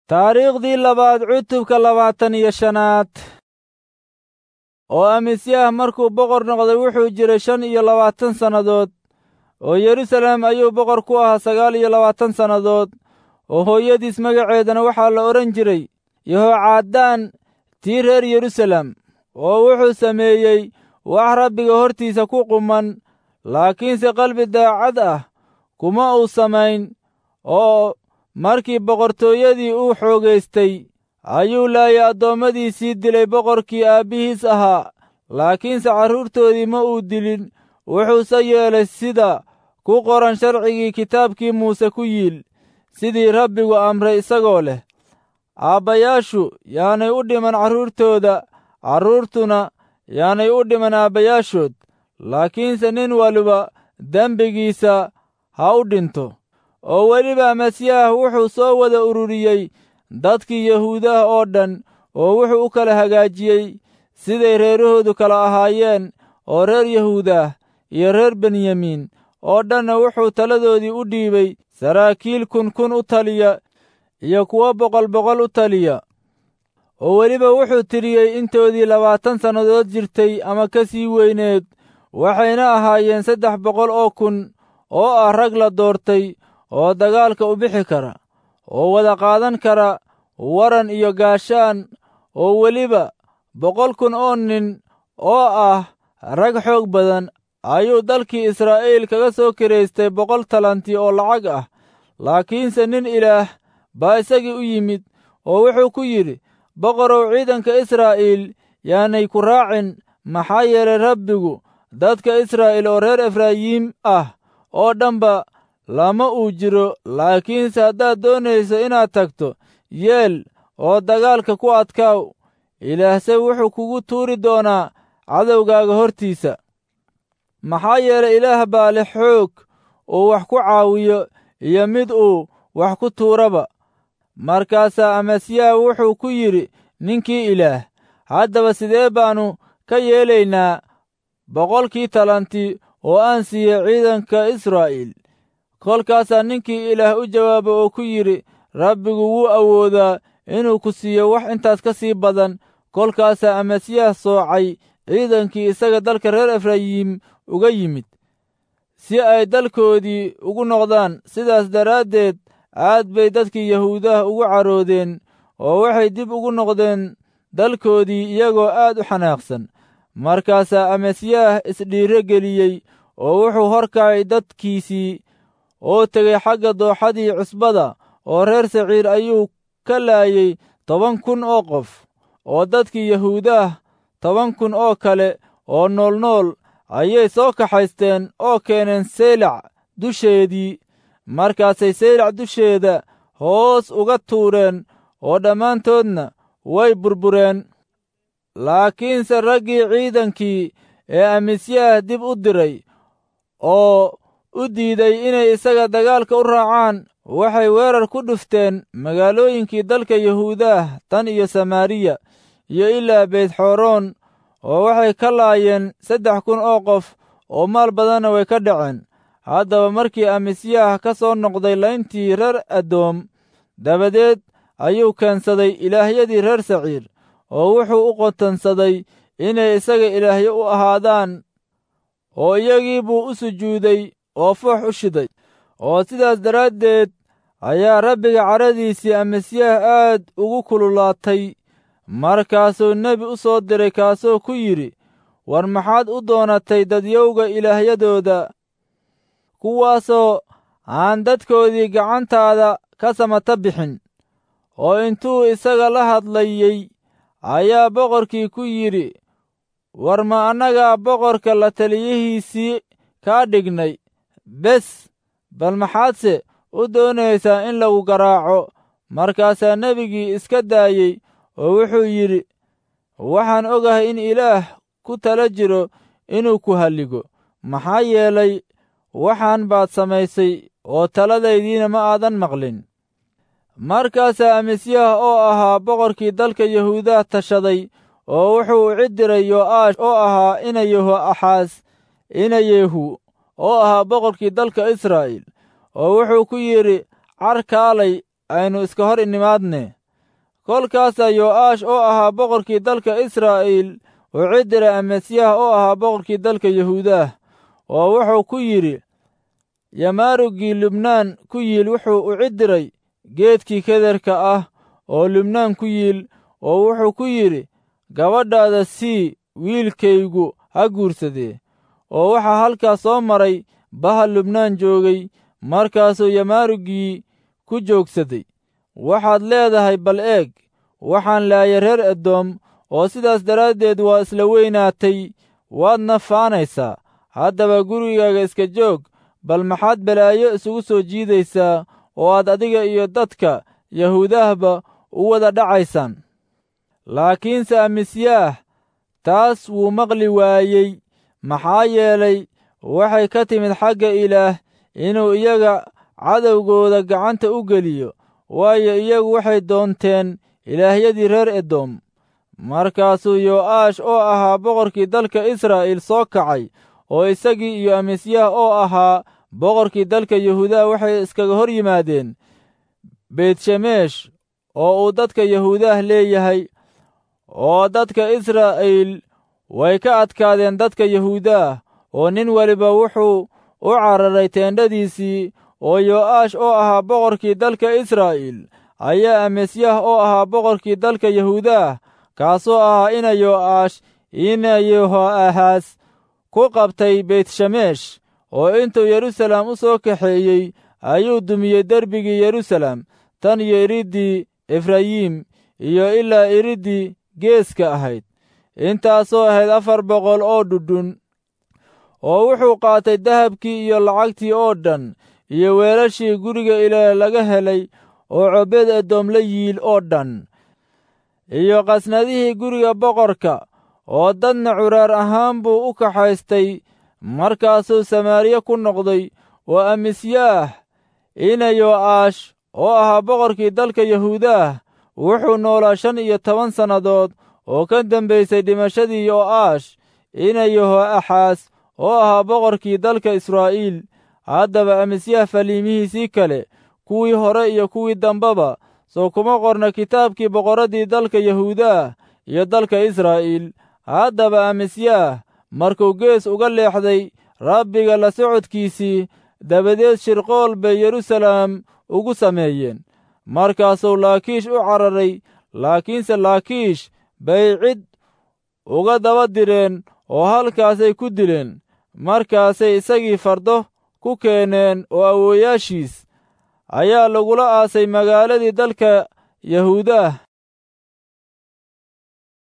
taariikhdii labaad cutubka 25. oo Amasyaah markuu boqor noqday wuxuu jiray 25 sannadood, oo Yerusalem ayuu boqor ku ahaa 29 sannadood, oo hooyadiis magaceedana waxaa la odhan jiray Yehocaadaan tii reer Yerusalem. oo wuxuu sameeyey wax Rabbiga hortiisa ku quman, laakiinse qalbi daacad ah kuma uu samayn. oo markii boqortooyadii uu xoogaystay ayuu laayay addoommadiisii dilay boqorkii aabbihiis ahaa, laakiinse carruurtoodii ma uu dilin. wuxuuse yeelay sida ku qoran sharcigii kitaabkii muuse ku yiil, sidii Rabbigu amray isagoo leh, aabbayaashu yaanay u dhiman carruurtooda, carruurtuna yaanay u dhiman aabbayaashood, laakiinse nin waliba dembigiisa ha u dhinto. oo weliba Amasyaah wuxuu soo wada ururiyey dadkii Yahuudaha oo dhan, oo wuxuu u kala hagaajiyey siday reerahoodu kala ahaayeen, oo reer Yahuudah iyo reer Benyamiin oo dhanna wuxuu taladoodii u dhiibay saraakiil 1,000 u taliya iyo kuwo 100 u taliya. oo weliba wuxuu tiriyey intoodii 20 sannadood jirtay ama ka sii weyneed, waxayna ahaayeen 300 oo kun oo ah rag la doortay oo dagaalka u bixi kara, oo wada qaadan kara waran iyo gaashaan, oo weliba 100,000 oo nin oo ah rag xoog badan ayuu dalkii Israa'iil kaga soo kiraystay 100 talanti oo lacag ah. laakiinse nin Ilaah baa isagii u yimid oo wuxuu ku yidhi, boqorow, ciidanka Israa'iil yaanay ku raacin, maxaa yeelay Rabbigu dadka Israa'iil oo reer Efraayim ah oo dhanba lama uu jiro. laakiinse haddaad doonayso inaad tagto, yeel oo dagaalka ku adkaaw, Ilaahse wuxuu kugu tuuri doonaa cadowgaaga hortiisa. maxaa yeelay Ilaah baa leh xoog uu wax ku caawiyo iyo mid uu wax ku tuuraba. markaasaa Amasyaah wuxuu ku yidhi ninkii Ilaah, haddaba sidee baannu ka yeelaynaa 100kii talanti oo aan siiyey ciidanka Israa'iil? kolkaasaa ninkii Ilaah u jawaabay oo ku yidhi, Rabbigu wuu awoodaa inuu ku siiyo wax intaas ka sii badan. kolkaasaa Amasyaah soocay ciidankii isaga dalka reer Efraayim uga yimid, si ay dalkoodii ugu noqdaan. sidaas daraaddeed aad bay dadkii Yahuudah ugu caroodeen, oo waxay dib ugu noqdeen dalkoodii iyagoo aad u xanaaqsan. markaasaa Amasyaah isdhiiro geliyey oo wuxuu horkacay dadkiisii oo tegey xagga dooxadii cusbada, oo reer Saciir ayuu ka laayay 10,000 oo qof. oo dadkii Yahuudah 10,000 oo kale oo noolnool ayay soo kaxaysteen oo keeneen Seylac dusheedii. markaasay Seylac dusheeda hoos uga tuureen, oo dhammaantoodna way burbureen. laakiinse raggii ciidankii ee Amasyaah dib u diray oo u diiday inay isaga dagaalka u raacaan, waxay weerar ku dhufteen magaalooyinkii dalka Yahuudah tan iyo Samaariya iyo ilaa Beytxoroon, oo waxay ka laayeen 3,000 oo qof, oo maal badanna way ka dhaceen. haddaba markii Amasyaah ka soo noqday layntii reer Edoom dabadeed, ayuu keensaday ilaahyadii reer Saciir, oo wuxuu u qotonsaday inay isaga ilaahyo u ahaadaan, oo iyagii buu u sujuuday oo foox u shiday. oo sidaas daraaddeed ayaa Rabbiga caradiisii Amasyaah aad ugu kululaatay. markaasuu nebi u soo diray, kaasoo ku yidhi, war maxaad u doonatay dadyowga ilaahyadooda, kuwaasoo aan dadkoodii gacantaada ka samata bixin? oo intuu isaga la hadlayey ayaa boqorkii ku yidhi, war ma annagaa boqorka la taliyihiisii kaa dhignay bes, bal maxaadse u doonaysaa in lagu garaaco? markaasaa nebigii iska daayey oo wuxuu yidhi, waxaan ogahay in Ilaah ku tala jiro inuu ku halligo. maxaa yeelay waxaan baad samaysay oo taladaydiina ma aadan maqlin. markaasaa Amasyaah oo ahaa boqorkii dalka Yahuudah tashaday, oo wuxuu u cid diray Yo'aash oo ahaa ina Yehoaxaas ina Yehu oo ahaa boqorkii dalka Israa'iil, oo wuxuu ku yidhi, car kaalay aynu iska hor nimaadne. kolkaasaa yo'aash oo ahaa boqorkii dalka israa'iil u cidiray amasyaah oo ahaa boqorkii dalka yahuudaah, oo wuxuu ku yidhi, yamaarugii lubnaan ku yiil wuxuu u cidiray geedkii kederka ah oo lubnaan ku yiil, oo wuxuu ku yidhi, gabadhaada sii wiilkaygu ha guursadee. oo waxaa halkaas soo maray bahal lubnaan joogay, markaasuu yamaarugii ku joogsaday. waxaad leedahay bal eeg, waxaan laayay reer edoom, oo sidaas daraaddeed waa isla weynaatay, waadna faanaysaa. haddaba gurigaaga iska joog, bal maxaad balaayo isugu soo jiidaysaa, oo aad adiga iyo dadka yahuudahba u wada dhacaysaan? laakiinse amasyaah taas wuu maqli waayey, maxaa yeelay waxay ka timid xagga ilaah inuu iyaga cadowgooda gacanta u geliyo, waayo iyagu waxay doonteen ilaahyadii reer edoom. markaasuu yo'aash oo ahaa boqorkii dalka israa'iil soo kacay, oo isagii iyo amasyaah oo ahaa boqorkii dalka yahuudaha waxay iskaga hor yimaadeen beytshemesh oo uu dadka yahuudaah leeyahay, oo dadka israa'iil way ka adkaadeen dadka yahuudaah, oo nin waliba wuxuu u cararay teendhadiisii. oo yo'aash oo ahaa boqorkii dalka israa'iil ayaa amasyaah oo ahaa boqorkii dalka yahuudaah, kaasoo ahaa ina yo'aash ina yehoahaas ku qabtay beytshemesh, oo intuu yeruusaalem u soo kaxeeyey ayuu dumiyey derbigii yeruusaalem, tan iyo iriddii efrayim iyo ilaa iriddii geeska ahayd, intaasoo ahayd 400 oo dhudhun. oo wuxuu qaatay dahabkii iyo lacagtii oo dhan, iyo weelashii guriga ilaah laga helay oo Cobeed Edoom la yiil oo dhan, iyo qasnadihii guriga boqorka, oo dadna curaar ahaan buu u kaxaystay. markaasuu Samaariya ku noqday. oo amasyaah ina yo'aash oo ahaa boqorkii dalka yahuudaah wuxuu noolaa 15 sannadood, oo ka dambaysay dhimashadii yo'aash ina yehoaxaas oo ahaa boqorkii dalka israa'iil. haddaba amasyaah faliimihiisii kale, kuwii hore iyo kuwii dambaba, soo kuma qorna kitaabkii boqorraddii dalka yahuudaah iyo dalka israa'iil. haddaba amasyaah markuu gees uga leexday rabbiga la socodkiisii, dabadeed shirqool bay yeruusaalem ugu sameeyeen. markaasuu laakiish u cararay, laakiinse laakiish bay cid uga daba direen oo halkaasay ku dileen. markaasay isagii fardo ku keeneen, oo awoowayaashiis ayaa lagula aasay magaaladii dalka yahuudaah